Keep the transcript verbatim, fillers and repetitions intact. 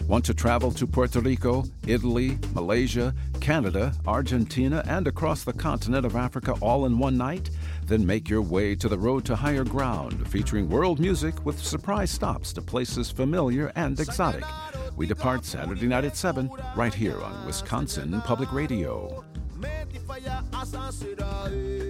Want to travel to Puerto Rico, Italy, Malaysia, Canada, Argentina, and across the continent of Africa all in one night? Then make your way to the Road to Higher Ground, featuring world music with surprise stops to places familiar and exotic. We depart Saturday night at seven, right here on Wisconsin Public Radio.